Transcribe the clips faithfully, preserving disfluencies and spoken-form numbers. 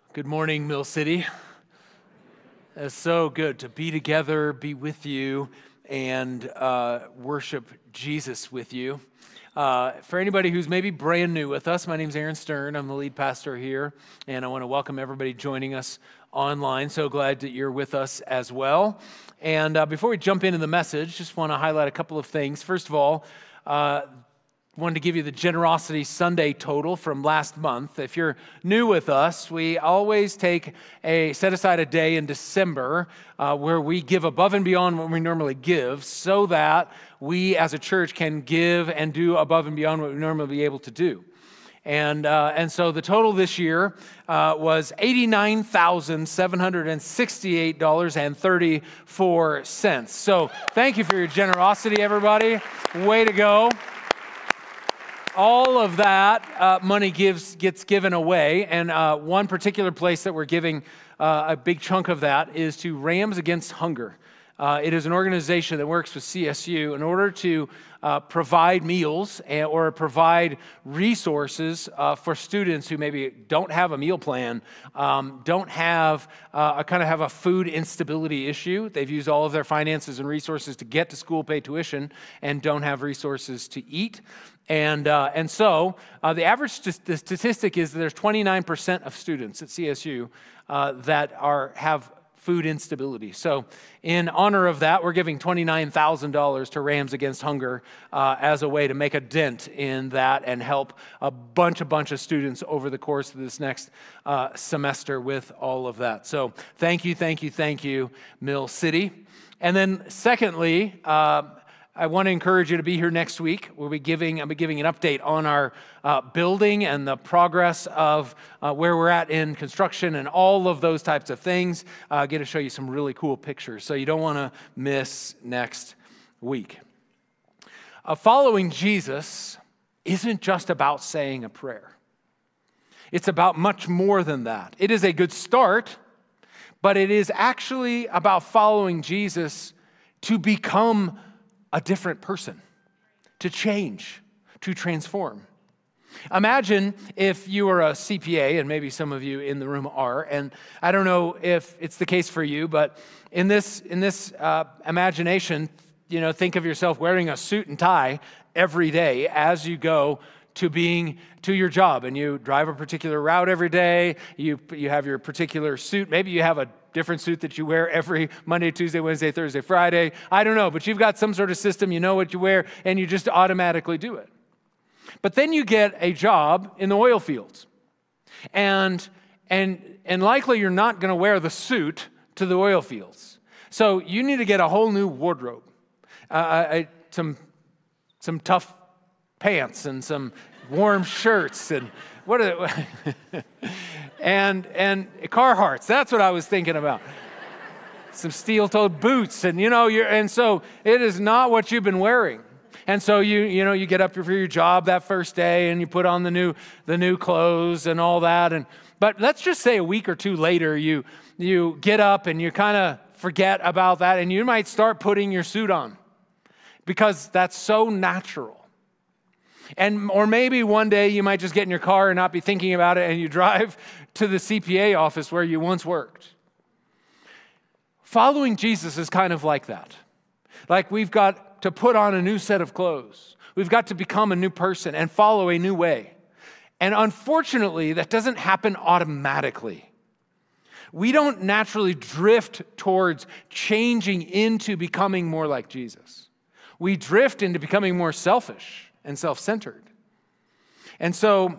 Good morning, Mill City. It's so good to be together, be with you, and uh, worship Jesus with you. Uh, for anybody who's maybe brand new with us, my name's Aaron Stern. I'm the lead pastor here, and I want to welcome everybody joining us online. So glad that you're with us as well. And uh, before we jump into the message, just want to highlight a couple of things. First of all, uh, wanted to give you the Generosity Sunday total from last month. If you're new with us, we always take a set aside a day in December uh, where we give above and beyond what we normally give, so that we as a church can give and do above and beyond what we normally be able to do. And uh, and so the total this year uh, was eighty-nine thousand seven hundred sixty-eight dollars and thirty-four cents. So thank you for your generosity, everybody. Way to go. All of that uh, money gives gets given away, and uh, one particular place that we're giving uh, a big chunk of that is to Rams Against Hunger. Uh, it is an organization that works with C S U in order to uh, provide meals and, or provide resources uh, for students who maybe don't have a meal plan, um, don't have uh, a kind of have a food instability issue. They've used all of their finances and resources to get to school, pay tuition, and don't have resources to eat. And uh, and so uh, the average st- the statistic is that there's twenty-nine percent of students at C S U uh, that are have food instability. So in honor of that, we're giving twenty-nine thousand dollars to Rams Against Hunger uh, as a way to make a dent in that and help a bunch, a bunch of students over the course of this next uh, semester with all of that. So thank you, thank you, thank you, Mill City. And then secondly, uh, I want to encourage you to be here next week. We'll be giving, I'll be giving an update on our uh, building and the progress of uh, where we're at in construction and all of those types of things. Uh, get to show you some really cool pictures, so you don't want to miss next week. Uh, following Jesus isn't just about saying a prayer. It's about much more than that. It is a good start, but it is actually about following Jesus to become a different person, to change, to transform. Imagine if you were a C P A, and maybe some of you in the room are, and I don't know if it's the case for you, but in this in this uh, imagination, you know, think of yourself wearing a suit and tie every day as you go to being to your job, and you drive a particular route every day. You you have your particular suit. Maybe you have a different suit that you wear every Monday, Tuesday, Wednesday, Thursday, Friday. I don't know, but you've got some sort of system. You know what you wear, and you just automatically do it. But then you get a job in the oil fields, and and and likely you're not going to wear the suit to the oil fields. So you need to get a whole new wardrobe, uh, I, some some tough pants and some warm shirts and what are they? and and Carhartts. That's what I was thinking about. Some steel-toed boots, and you know, you're and so it is not what you've been wearing. And so you you know you get up for your job that first day, and you put on the new the new clothes and all that. And but let's just say a week or two later, you you get up and you kind of forget about that, and you might start putting your suit on because that's so natural. And or maybe one day you might just get in your car and not be thinking about it, and you drive to the C P A office where you once worked. Following Jesus is kind of like that. Like we've got to put on a new set of clothes. We've got to become a new person and follow a new way. And unfortunately, that doesn't happen automatically. We don't naturally drift towards changing into becoming more like Jesus. We drift into becoming more selfish and self-centered. And so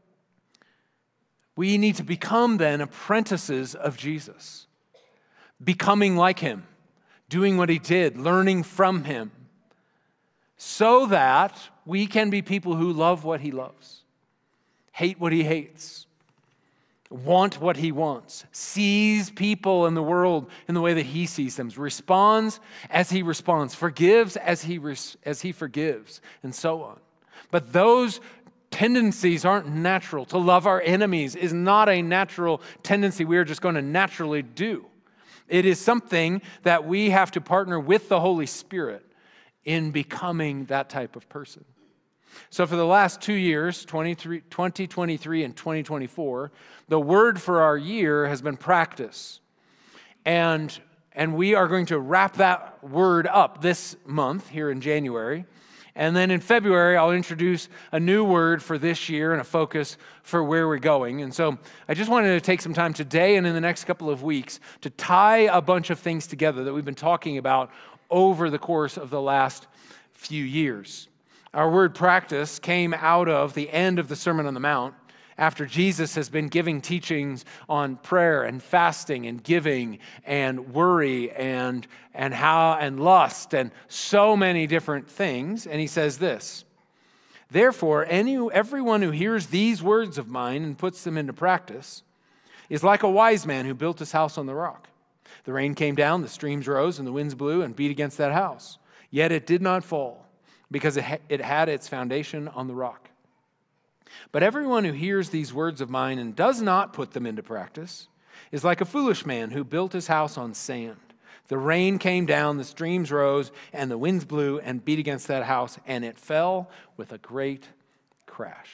we need to become then apprentices of Jesus, becoming like him, doing what he did, learning from him, so that we can be people who love what he loves, hate what he hates, want what he wants, sees people in the world in the way that he sees them, responds as he responds, forgives as he res- as he forgives, and so on. But those tendencies aren't natural. To love our enemies is not a natural tendency we are just going to naturally do. It is something that we have to partner with the Holy Spirit in becoming that type of person. So for the last two years, twenty twenty-three and twenty twenty-four, the word for our year has been practice. And, and we are going to wrap that word up this month here in January. And then in February, I'll introduce a new word for this year and a focus for where we're going. And so I just wanted to take some time today and in the next couple of weeks to tie a bunch of things together that we've been talking about over the course of the last few years. Our word practice came out of the end of the Sermon on the Mount, after Jesus has been giving teachings on prayer and fasting and giving and worry and, and how and lust and so many different things. And he says this, therefore, any, everyone who hears these words of mine and puts them into practice is like a wise man who built his house on the rock. The rain came down, the streams rose, and the winds blew and beat against that house. Yet it did not fall because it, ha- it had its foundation on the rock. But everyone who hears these words of mine and does not put them into practice is like a foolish man who built his house on sand. The rain came down, the streams rose, and the winds blew and beat against that house, and it fell with a great crash.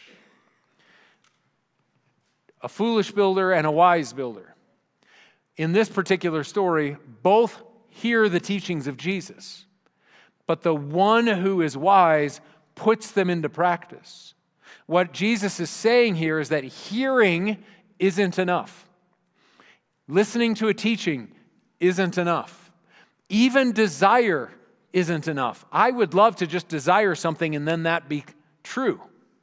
A foolish builder and a wise builder. In this particular story, both hear the teachings of Jesus, but the one who is wise puts them into practice. What Jesus is saying here is that hearing isn't enough. Listening to a teaching isn't enough. Even desire isn't enough. I would love to just desire something and then that be true.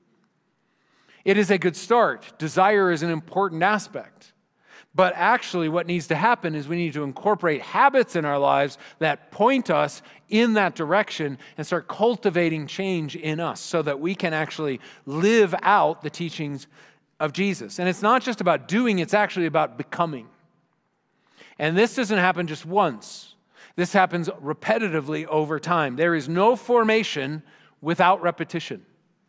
It is a good start. Desire is an important aspect. But actually what needs to happen is we need to incorporate habits in our lives that point us in that direction and start cultivating change in us so that we can actually live out the teachings of Jesus. And it's not just about doing, it's actually about becoming. And this doesn't happen just once. This happens repetitively over time. There is no formation without repetition.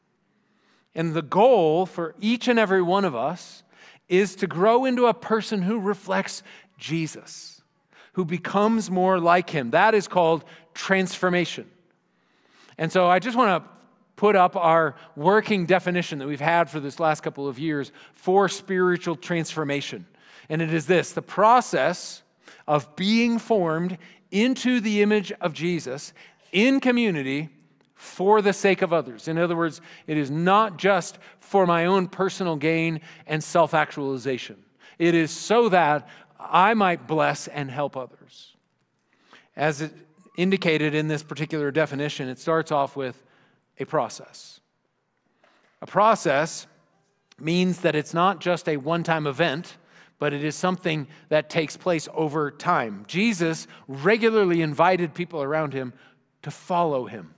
And the goal for each and every one of us is to grow into a person who reflects Jesus, who becomes more like him. That is called transformation. And so I just want to put up our working definition that we've had for this last couple of years for spiritual transformation. And it is this: the process of being formed into the image of Jesus in community for the sake of others. In other words, it is not just for my own personal gain and self-actualization. It is so that I might bless and help others. As it indicated in this particular definition, it starts off with a process. A process means that it's not just a one-time event, but it is something that takes place over time. Jesus regularly invited people around him to follow him.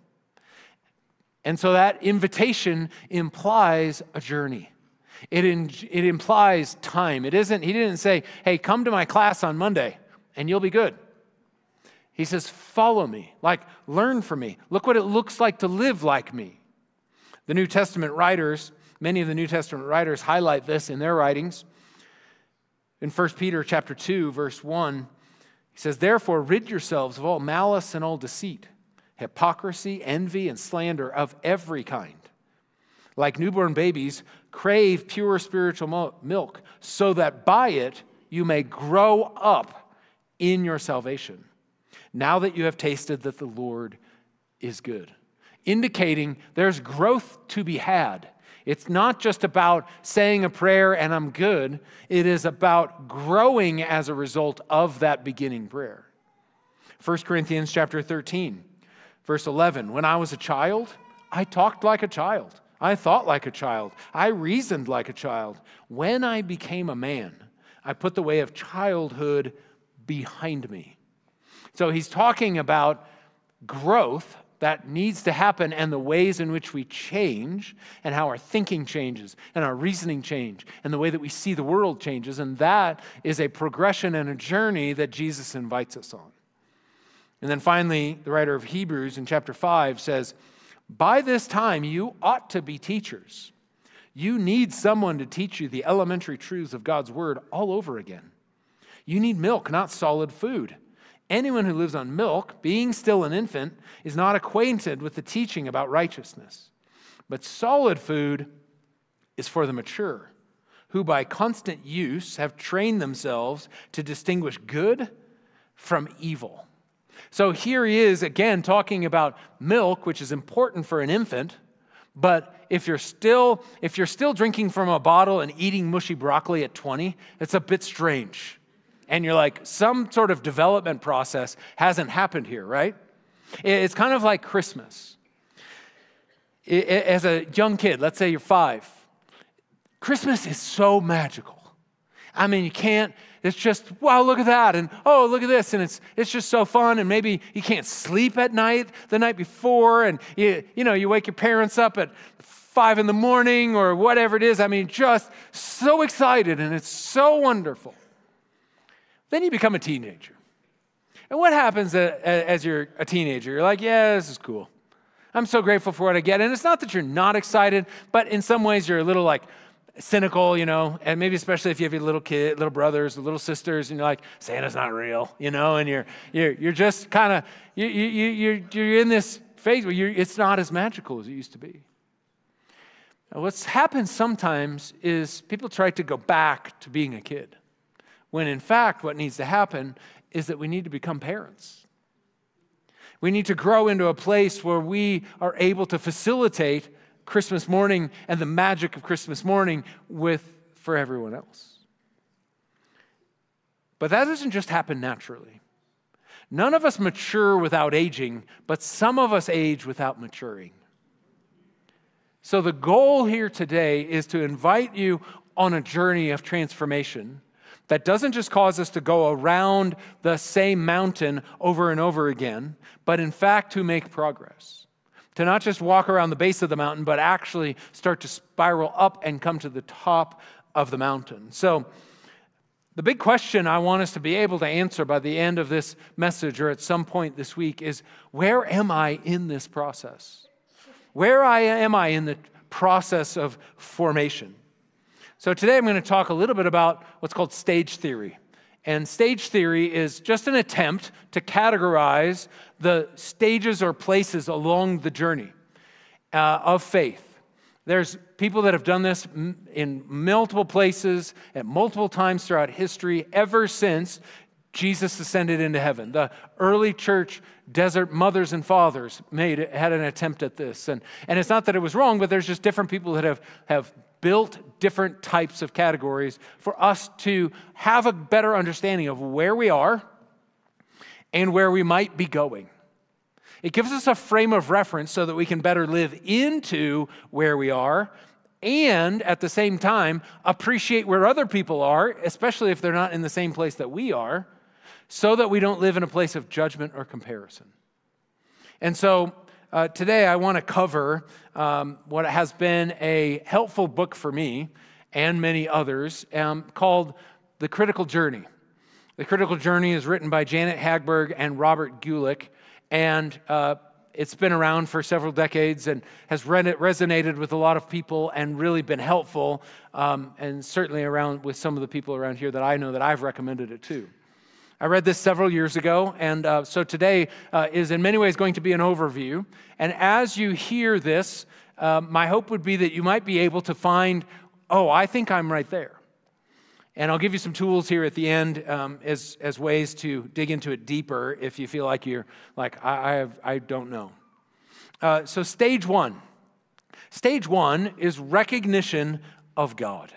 And so that invitation implies a journey. It, in, it implies time. It isn't, he didn't say, hey, come to my class on Monday and you'll be good. He says, follow me, like learn from me. Look what it looks like to live like me. The New Testament writers, many of the New Testament writers highlight this in their writings. In First Peter chapter two, verse one, he says, therefore rid yourselves of all malice and all deceit, hypocrisy, envy, and slander of every kind. Like newborn babies, crave pure spiritual milk, so that by it you may grow up in your salvation, now that you have tasted that the Lord is good. Indicating there's growth to be had. It's not just about saying a prayer and I'm good. It is about growing as a result of that beginning prayer. First Corinthians chapter thirteen. Verse eleven, when I was a child, I talked like a child. I thought like a child. I reasoned like a child. When I became a man, I put the way of childhood behind me. So he's talking about growth that needs to happen and the ways in which we change and how our thinking changes and our reasoning change and the way that we see the world changes. And that is a progression and a journey that Jesus invites us on. And then finally, the writer of Hebrews in chapter five says, by this time you ought to be teachers. You need someone to teach you the elementary truths of God's word all over again. You need milk, not solid food. Anyone who lives on milk, being still an infant, is not acquainted with the teaching about righteousness. But solid food is for the mature, who by constant use have trained themselves to distinguish good from evil. So here he is again talking about milk, which is important for an infant, but if you're still if you're still drinking from a bottle and eating mushy broccoli at twenty, it's a bit strange. And you're like, some sort of development process hasn't happened here, right? It's kind of like Christmas. As a young kid, let's say you're five, Christmas is so magical. I mean, you can't, it's just, wow, look at that, and oh, look at this, and it's it's just so fun, and maybe you can't sleep at night the night before, and you, you know, you wake your parents up at five in the morning or whatever it is. I mean, just so excited, and it's so wonderful. Then you become a teenager. And what happens as you're a teenager? You're like, yeah, this is cool. I'm so grateful for what I get. And it's not that you're not excited, but in some ways you're a little like, cynical, you know, and maybe especially if you have your little kid, little brothers, little sisters, and you're like, Santa's not real, you know, and you're you're you're just kind of you you you're you're in this phase where you're, it's not as magical as it used to be. Now, what's happened sometimes is people try to go back to being a kid, when in fact what needs to happen is that we need to become parents. We need to grow into a place where we are able to facilitate Christmas morning and the magic of Christmas morning with for everyone else. But that doesn't just happen naturally. None of us mature without aging, but some of us age without maturing. So the goal here today is to invite you on a journey of transformation that doesn't just cause us to go around the same mountain over and over again, but in fact to make progress. To not just walk around the base of the mountain, but actually start to spiral up and come to the top of the mountain. So the big question I want us to be able to answer by the end of this message or at some point this week is, where am I in this process? Where I am I in the process of formation? So today I'm going to talk a little bit about what's called stage theory. And stage theory is just an attempt to categorize the stages or places along the journey uh, of faith. There's people that have done this in multiple places at multiple times throughout history ever since Jesus ascended into heaven. The early church desert mothers and fathers made had an attempt at this. And, and it's not that it was wrong, but there's just different people that have, have built different types of categories for us to have a better understanding of where we are and where we might be going. It gives us a frame of reference so that we can better live into where we are and at the same time appreciate where other people are, especially if they're not in the same place that we are, so that we don't live in a place of judgment or comparison. And so uh, today I want to cover um, what has been a helpful book for me and many others um, called The Critical Journey. The Critical Journey is written by Janet Hagberg and Robert Gulick, and uh, it's been around for several decades and has re- resonated with a lot of people and really been helpful, um, and certainly around with some of the people around here that I know that I've recommended it to. I read this several years ago, and uh, so today uh, is in many ways going to be an overview. And as you hear this, uh, my hope would be that you might be able to find, oh, I think I'm right there. And I'll give you some tools here at the end um, as, as ways to dig into it deeper if you feel like you're like, I, I, have, I don't know. Uh, so stage one. Stage one is recognition of God.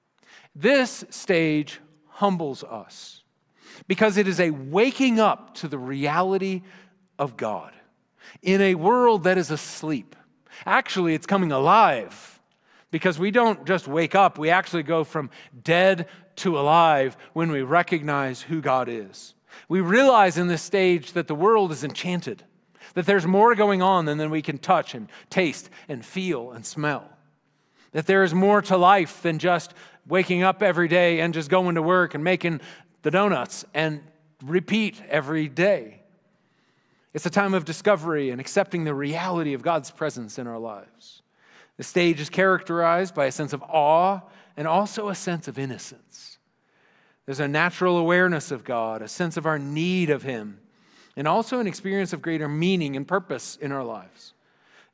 This stage humbles us because it is a waking up to the reality of God in a world that is asleep. Actually, it's coming alive because we don't just wake up. We actually go from dead to alive when we recognize who God is. We realize in this stage that the world is enchanted, that there's more going on than, than we can touch and taste and feel and smell, that there is more to life than just waking up every day and just going to work and making the donuts and repeat every day. It's a time of discovery and accepting the reality of God's presence in our lives. The stage is characterized by a sense of awe and also a sense of innocence. There's a natural awareness of God, a sense of our need of Him, and also an experience of greater meaning and purpose in our lives.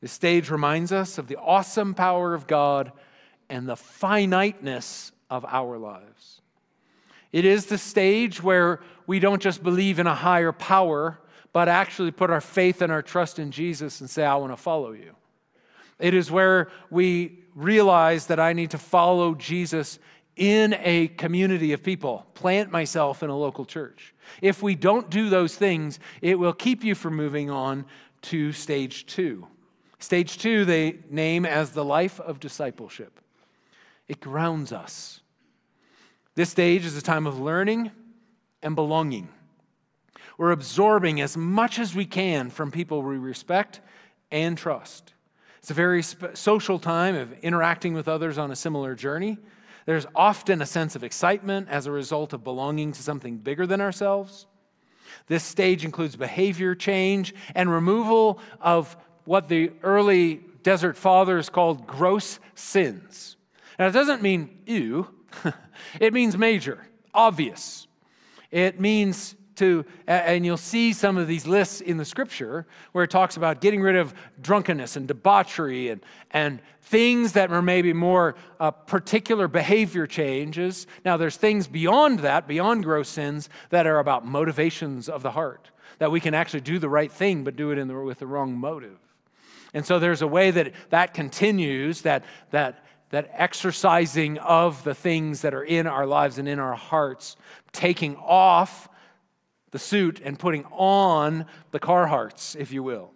This stage reminds us of the awesome power of God and the finiteness of our lives. It is the stage where we don't just believe in a higher power, but actually put our faith and our trust in Jesus and say, I want to follow you. It is where we realize that I need to follow Jesus in a community of people, plant myself in a local church. If we don't do those things, it will keep you from moving on to stage two. Stage two, they name as the life of discipleship. It grounds us. This stage is a time of learning and belonging. We're absorbing as much as we can from people we respect and trust. It's a very sp- social time of interacting with others on a similar journey. There's often a sense of excitement as a result of belonging to something bigger than ourselves. This stage includes behavior change and removal of what the early desert fathers called gross sins. Now, it doesn't mean ew. It means major, obvious. It means to, and you'll see some of these lists in the scripture where it talks about getting rid of drunkenness and debauchery and, and things that were maybe more uh, particular behavior changes. Now, there's things beyond that, beyond gross sins, that are about motivations of the heart, that we can actually do the right thing, but do it in the, with the wrong motive. And so there's a way that that continues, that that that exercising of the things that are in our lives and in our hearts, taking off the suit and putting on the Carhartts, if you will.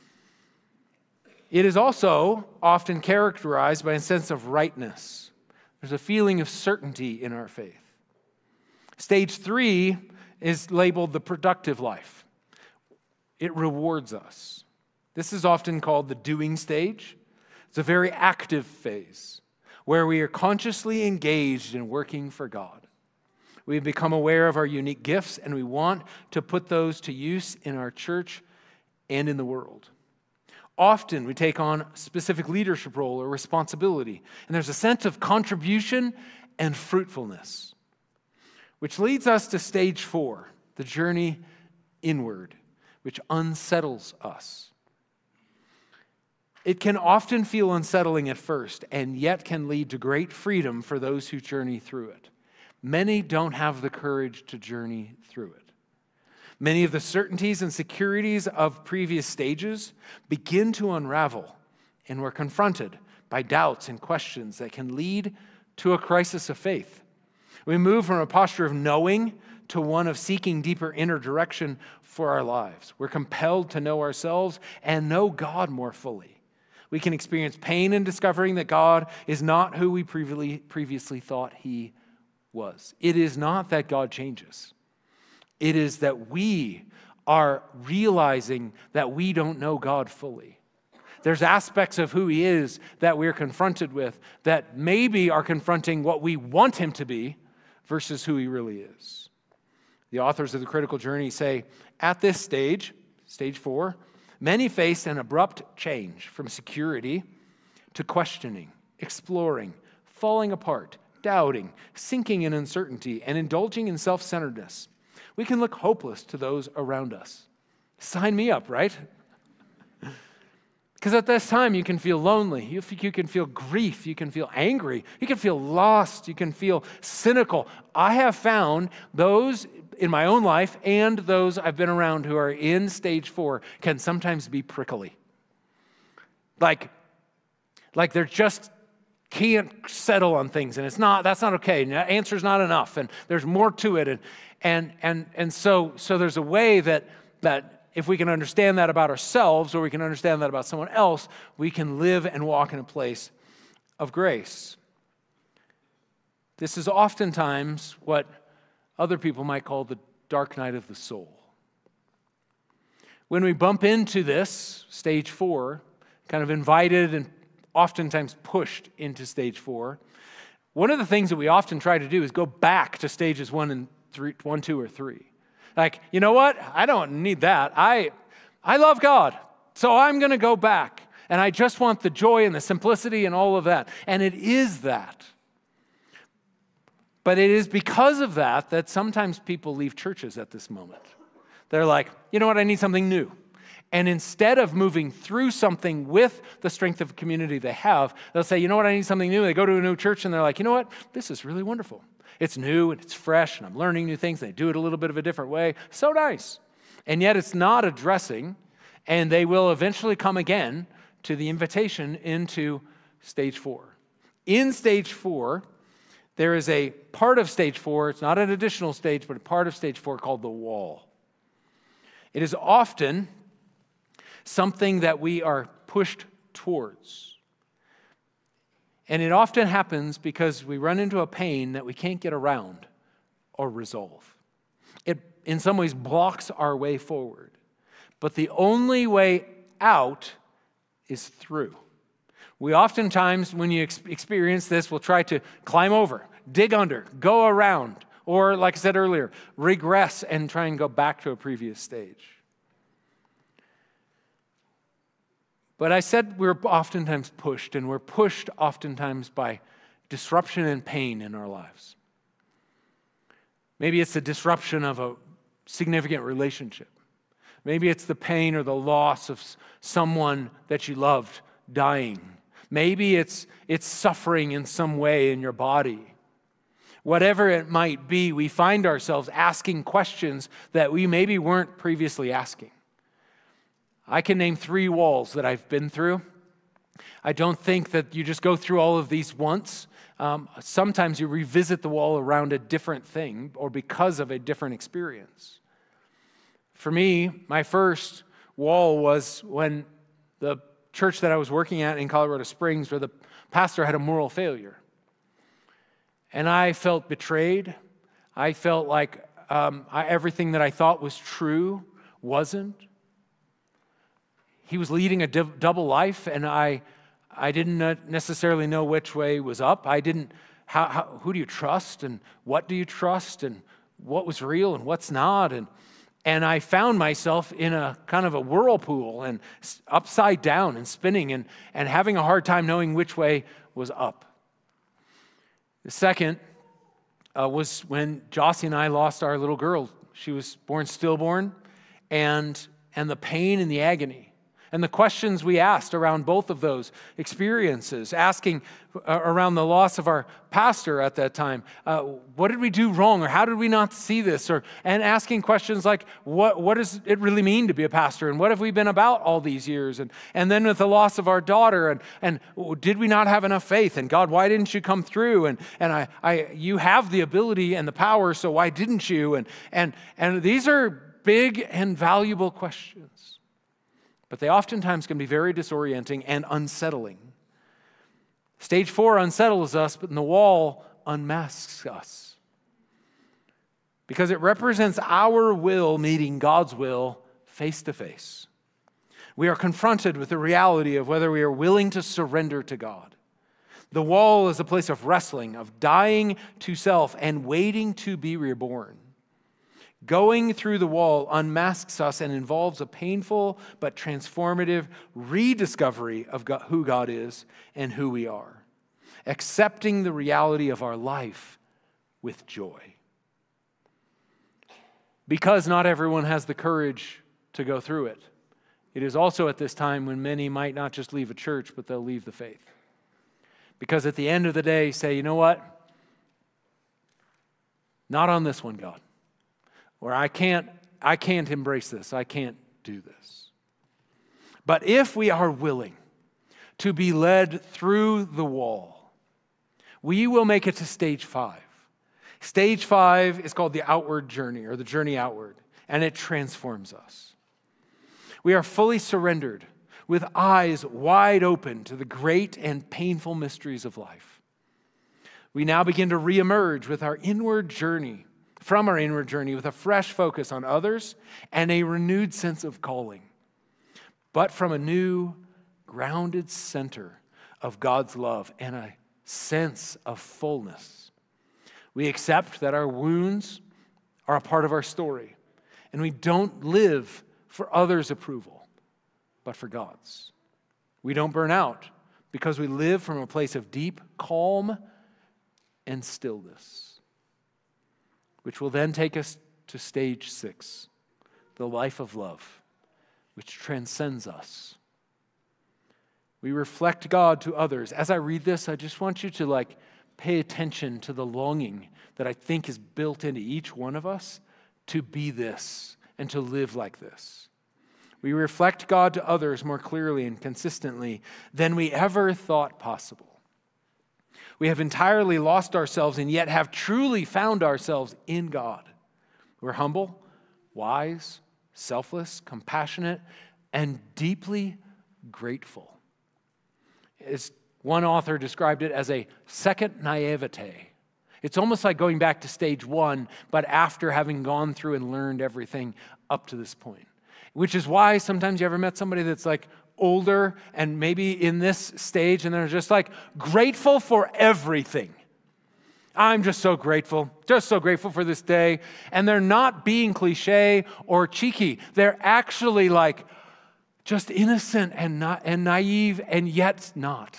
It is also often characterized by a sense of rightness. There's a feeling of certainty in our faith. Stage three is labeled the productive life. It rewards us. This is often called the doing stage. It's a very active phase where we are consciously engaged in working for God. We've become aware of our unique gifts, and we want to put those to use in our church and in the world. Often we take on a specific leadership role or responsibility, and there's a sense of contribution and fruitfulness, which leads us to stage four, the journey inward, which unsettles us. It can often feel unsettling at first, and yet can lead to great freedom for those who journey through it. Many don't have the courage to journey through it. Many of the certainties and securities of previous stages begin to unravel, and we're confronted by doubts and questions that can lead to a crisis of faith. We move from a posture of knowing to one of seeking deeper inner direction for our lives. We're compelled to know ourselves and know God more fully. We can experience pain in discovering that God is not who we previously, previously thought He was. It is not that God changes. It is that we are realizing that we don't know God fully. There's aspects of who He is that we're confronted with that maybe are confronting what we want Him to be versus who He really is. The authors of The Critical Journey say, at this stage, stage four, many face an abrupt change from security to questioning, exploring, falling apart, doubting, sinking in uncertainty, and indulging in self-centeredness. We can look hopeless to those around us. Sign me up, right? Because at this time, you can feel lonely, you, you can feel grief, you can feel angry, you can feel lost, you can feel cynical. I have found those in my own life and those I've been around who are in stage four can sometimes be prickly. Like, like they're just can't settle on things, and it's not, that's not okay. The answer's not enough, and there's more to it. And and and and so so there's a way that that if we can understand that about ourselves, or we can understand that about someone else, we can live and walk in a place of grace. This is oftentimes what other people might call the dark night of the soul. When we bump into this, stage four, kind of invited and oftentimes pushed into stage four, one of the things that we often try to do is go back to stages one and three, one, two, or three. Like, you know what? I don't need that. I, I love God, so I'm going to go back, and I just want the joy and the simplicity and all of that. And it is that. But it is because of that that sometimes people leave churches at this moment. They're like, you know what, I need something new. And instead of moving through something with the strength of community they have, they'll say, you know what, I need something new. They go to a new church and they're like, you know what, this is really wonderful. It's new and it's fresh and I'm learning new things. They do it a little bit of a different way. So nice. And yet it's not addressing, and they will eventually come again to the invitation into stage four. In stage four, there is a part of stage four, it's not an additional stage, but a part of stage four called the wall. It is often something that we are pushed towards. And it often happens because we run into a pain that we can't get around or resolve. It, in some ways, blocks our way forward. But the only way out is through. We oftentimes, when you ex- experience this, will try to climb over, dig under, go around, or, like I said earlier, regress and try and go back to a previous stage. But I said we're oftentimes pushed, and we're pushed oftentimes by disruption and pain in our lives. Maybe it's the disruption of a significant relationship. Maybe it's the pain or the loss of someone that you loved dying. Maybe it's, it's suffering in some way in your body. Whatever it might be, we find ourselves asking questions that we maybe weren't previously asking. I can name three walls that I've been through. I don't think that you just go through all of these once. Um, sometimes you revisit the wall around a different thing or because of a different experience. For me, my first wall was when the church that I was working at in Colorado Springs, where the pastor had a moral failure. And I felt betrayed. I felt like um, I, everything that I thought was true wasn't. He was leading a div- double life, and I I didn't necessarily know which way was up. I didn't, how, how, who do you trust, and what do you trust, and what was real and what's not, and and I found myself in a kind of a whirlpool and upside down and spinning and, and having a hard time knowing which way was up. The second uh, was when Jossie and I lost our little girl. She was born stillborn, and and the pain and the agony. And the questions we asked around both of those experiences, asking uh, around the loss of our pastor at that time, uh, what did we do wrong, or how did we not see this? Or and asking questions like, what what does it really mean to be a pastor, and what have we been about all these years? And and then with the loss of our daughter, and and did we not have enough faith? And God, why didn't you come through? And and I I you have the ability and the power, so why didn't you? And and and these are big and valuable questions. But they oftentimes can be very disorienting and unsettling. Stage four unsettles us, but the wall unmasks us. Because it represents our will meeting God's will face to face. We are confronted with the reality of whether we are willing to surrender to God. The wall is a place of wrestling, of dying to self and waiting to be reborn. Going through the wall unmasks us and involves a painful but transformative rediscovery of God, who God is and who we are. Accepting the reality of our life with joy. Because not everyone has the courage to go through it. It is also at this time when many might not just leave a church, but they'll leave the faith. Because at the end of the day, say, you know what? Not on this one, God. Or I can't, I can't embrace this. I can't do this. But if we are willing to be led through the wall, we will make it to stage five. Stage five is called the outward journey, or the journey outward, and it transforms us. We are fully surrendered with eyes wide open to the great and painful mysteries of life. We now begin to reemerge with our inward journey, from our inward journey with a fresh focus on others and a renewed sense of calling, but from a new, grounded center of God's love and a sense of fullness. We accept that our wounds are a part of our story, and we don't live for others' approval, but for God's. We don't burn out because we live from a place of deep calm and stillness, which will then take us to stage six, the life of love, which transcends us. We reflect God to others. As I read this, I just want you to like pay attention to the longing that I think is built into each one of us to be this and to live like this. We reflect God to others more clearly and consistently than we ever thought possible. We have entirely lost ourselves and yet have truly found ourselves in God. We're humble, wise, selfless, compassionate, and deeply grateful. As one author described it as a second naivete. It's almost like going back to stage one, but after having gone through and learned everything up to this point. Which is why sometimes you ever met somebody that's like older and maybe in this stage and they're just like grateful for everything. I'm just so grateful, just so grateful for this day. And they're not being cliche or cheeky. They're actually like just innocent and not and naive and yet not.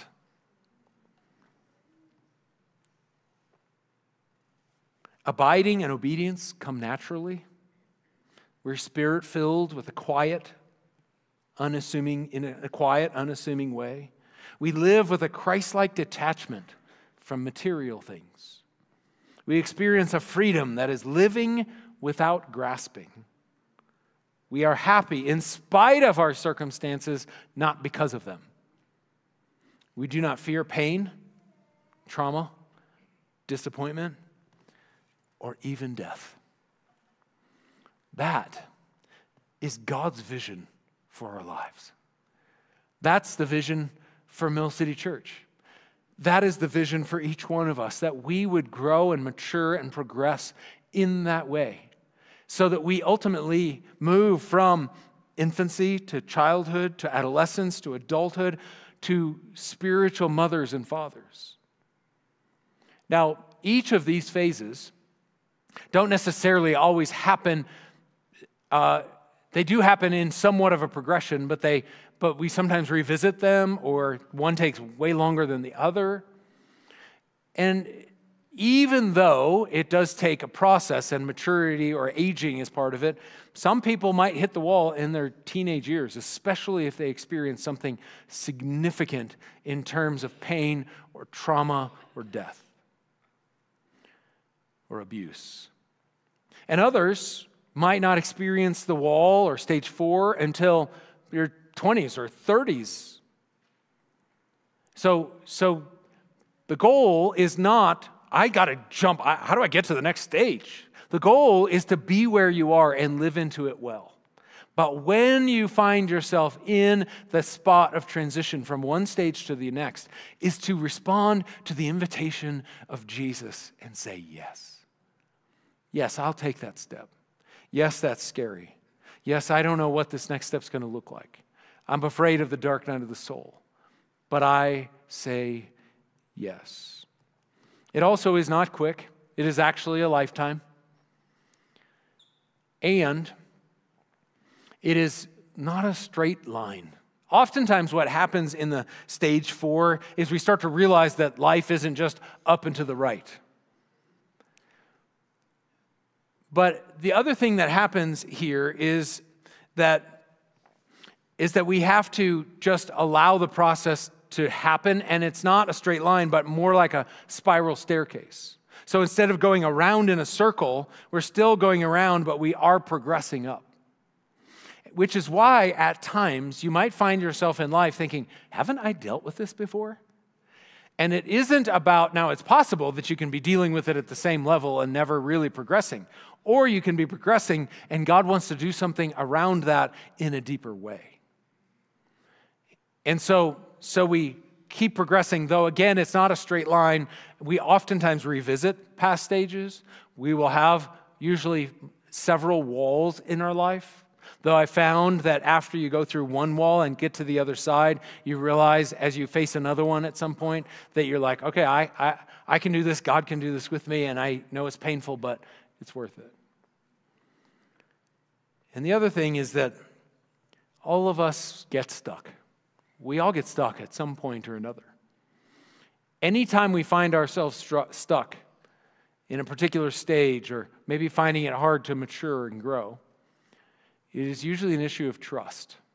Abiding and obedience come naturally. We're spirit-filled with a quiet, unassuming, in a quiet, unassuming way. We live with a Christ-like detachment from material things. We experience a freedom that is living without grasping. We are happy in spite of our circumstances, not because of them. We do not fear pain, trauma, disappointment, or even death. That is God's vision for our lives. That's the vision for Mill City Church. That is the vision for each one of us, that we would grow and mature and progress in that way, so that we ultimately move from infancy to childhood to adolescence to adulthood to spiritual mothers and fathers. Now, each of these phases don't necessarily always happen. Uh, they do happen in somewhat of a progression, but they but we sometimes revisit them, or one takes way longer than the other. And even though it does take a process and maturity or aging is part of it, some people might hit the wall in their teenage years, especially if they experience something significant in terms of pain or trauma or death or abuse. And others might not experience the wall or stage four until your twenties or thirties. So, so the goal is not, I got to jump, I, how do I get to the next stage? The goal is to be where you are and live into it well. But when you find yourself in the spot of transition from one stage to the next, is to respond to the invitation of Jesus and say, yes. Yes, I'll take that step. Yes, that's scary. Yes, I don't know what this next step's going to look like. I'm afraid of the dark night of the soul. But I say yes. It also is not quick. It is actually a lifetime. And it is not a straight line. Oftentimes what happens in the stage four is we start to realize that life isn't just up and to the right. But the other thing that happens here is that is that we have to just allow the process to happen, and it's not a straight line, but more like a spiral staircase. So instead of going around in a circle, we're still going around, but we are progressing up. Which is why at times you might find yourself in life thinking, haven't I dealt with this before? And it isn't about, now it's possible that you can be dealing with it at the same level and never really progressing. Or you can be progressing and God wants to do something around that in a deeper way. And so, so we keep progressing, though again, it's not a straight line. We oftentimes revisit past stages. We will have usually several walls in our life. Though I found that after you go through one wall and get to the other side, you realize as you face another one at some point that you're like, okay, I, I, I can do this, God can do this with me, and I know it's painful, but it's worth it. And the other thing is that all of us get stuck. We all get stuck at some point or another. Anytime we find ourselves stru- stuck in a particular stage, or maybe finding it hard to mature and grow, it is usually an issue of trust.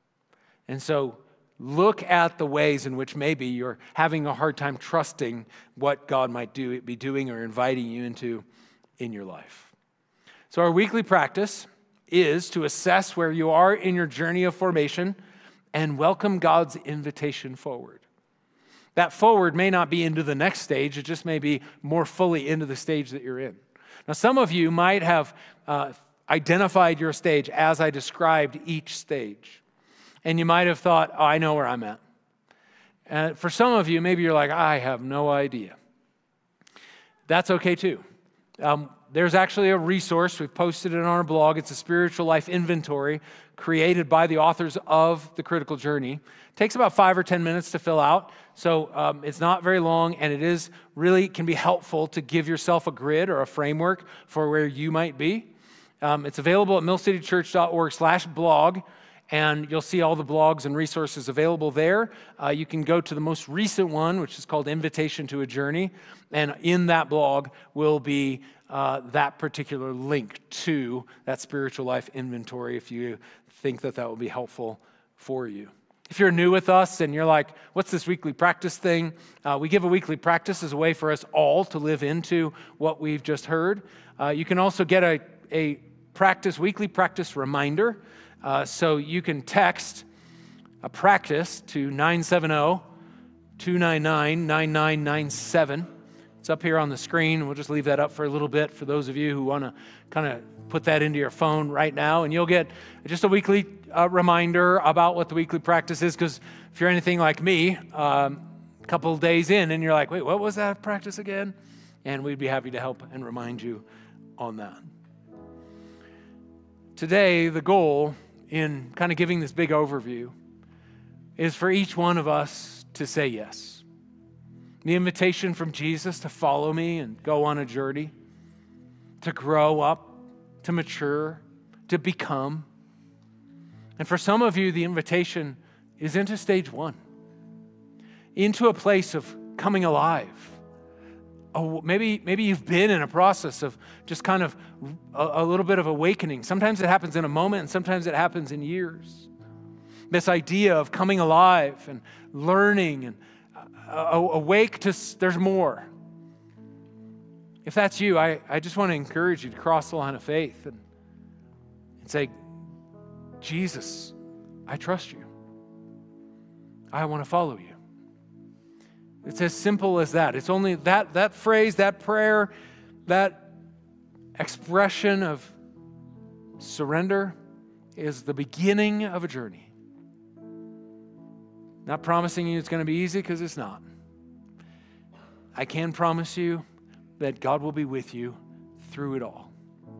And so look at the ways in which maybe you're having a hard time trusting what God might do, be doing or inviting you into in your life. So our weekly practice is to assess where you are in your journey of formation and welcome God's invitation forward. That forward may not be into the next stage, it just may be more fully into the stage that you're in. Now, some of you might have uh, identified your stage as I described each stage. And you might have thought, oh, I know where I'm at. And for some of you, maybe you're like, I have no idea. That's okay too. Um, there's actually a resource. We've posted it on our blog. It's a spiritual life inventory created by the authors of The Critical Journey. It takes about five or ten minutes to fill out. So um, it's not very long, and it is really can be helpful to give yourself a grid or a framework for where you might be. Um, it's available at millcitychurch.org slash blog. And you'll see all the blogs and resources available there. Uh, you can go to the most recent one, which is called Invitation to a Journey. And in that blog will be uh, that particular link to that spiritual life inventory if you think that that will be helpful for you. If you're new with us and you're like, what's this weekly practice thing? Uh, we give a weekly practice as a way for us all to live into what we've just heard. Uh, you can also get a, a practice, weekly practice reminder. Uh, so you can text a practice to nine seven zero, two nine nine, nine nine nine seven. It's up here on the screen. We'll just leave that up for a little bit for those of you who want to kind of put that into your phone right now. And you'll get just a weekly uh, reminder about what the weekly practice is, because if you're anything like me, um, a couple of days in and you're like, wait, what was that practice again? And we'd be happy to help and remind you on that. Today, the goal in kind of giving this big overview is for each one of us to say yes. The invitation from Jesus to follow me and go on a journey, to grow up, to mature, to become. And for some of you, the invitation is into stage one, into a place of coming alive. Oh, maybe, maybe you've been in a process of just kind of a, a little bit of awakening. Sometimes it happens in a moment, and sometimes it happens in years. This idea of coming alive and learning and uh, awake to, there's more. If that's you, I, I just want to encourage you to cross the line of faith and, and say, Jesus, I trust you. I want to follow you. It's as simple as that. It's only that, that phrase, that prayer, that expression of surrender is the beginning of a journey. Not promising you it's going to be easy, because it's not. I can promise you that God will be with you through it all.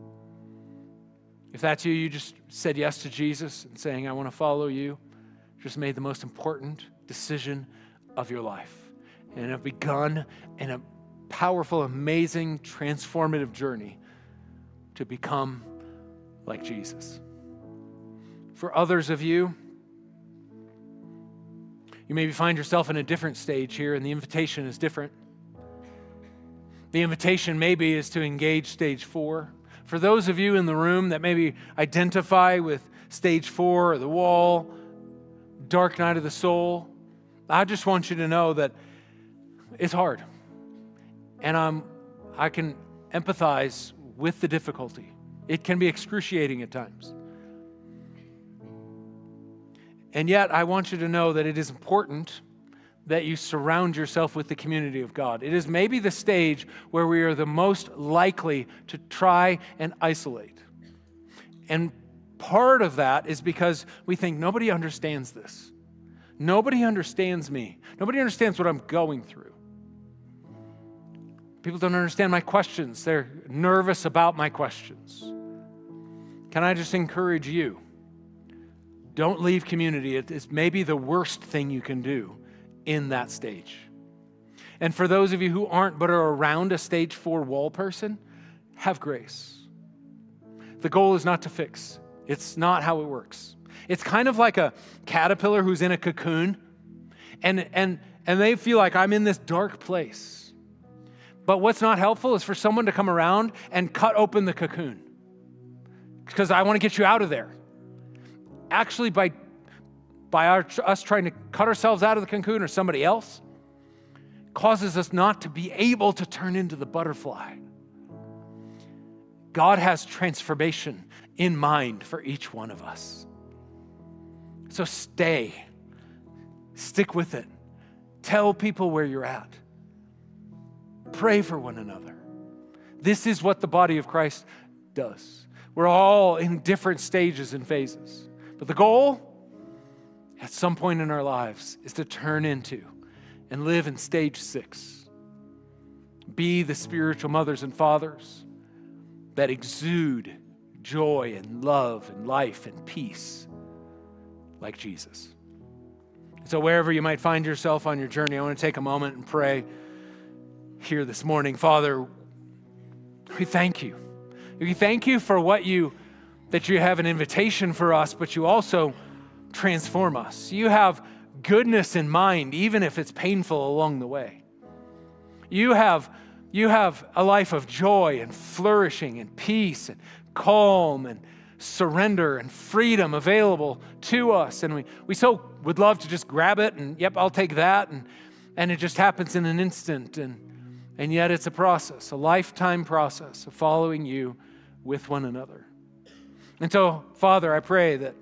If that's you, you just said yes to Jesus and saying, I want to follow you, just made the most important decision of your life. And have begun in a powerful, amazing, transformative journey to become like Jesus. For others of you, you maybe find yourself in a different stage here, and the invitation is different. The invitation maybe is to engage stage four. For those of you in the room that maybe identify with stage four or the wall, dark night of the soul, I just want you to know that it's hard. And I'm, I can empathize with the difficulty. It can be excruciating at times. And yet, I want you to know that it is important that you surround yourself with the community of God. It is maybe the stage where we are the most likely to try and isolate. And part of that is because we think nobody understands this. Nobody understands me. Nobody understands what I'm going through. People don't understand my questions. They're nervous about my questions. Can I just encourage you? Don't leave community. It's maybe the worst thing you can do in that stage. And for those of you who aren't but are around a stage four wall person, have grace. The goal is not to fix. It's not how it works. It's kind of like a caterpillar who's in a cocoon, and, and, and they feel like I'm in this dark place. But what's not helpful is for someone to come around and cut open the cocoon, because I want to get you out of there. Actually, by by our, us trying to cut ourselves out of the cocoon or somebody else, causes us not to be able to turn into the butterfly. God has transformation in mind for each one of us. So stay, stick with it. Tell people where you're at. Pray for one another. This is what the body of Christ does. We're all in different stages and phases. But the goal, at some point in our lives, is to turn into and live in stage six. Be the spiritual mothers and fathers that exude joy and love and life and peace like Jesus. So wherever you might find yourself on your journey, I want to take a moment and pray here this morning. Father, we thank you. We thank you for what you, that you have an invitation for us, but you also transform us. You have goodness in mind, even if it's painful along the way. You have, you have a life of joy and flourishing and peace and calm and surrender and freedom available to us. And we, we so would love to just grab it and, yep, I'll take that. And, and it just happens in an instant. And, and yet it's a process, a lifetime process of following you with one another. And so, Father, I pray that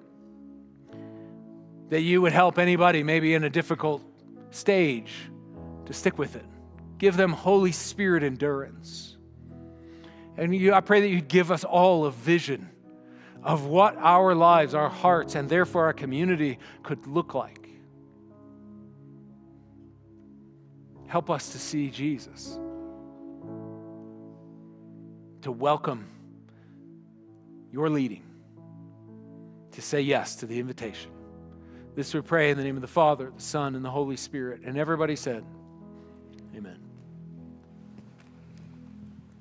that you would help anybody maybe in a difficult stage to stick with it. Give them Holy Spirit endurance. And you, I pray that you'd give us all a vision of what our lives, our hearts, and therefore our community could look like. Help us to see Jesus, to welcome your leading, to say yes to the invitation. This we pray in the name of the Father, the Son, and the Holy Spirit. And everybody said,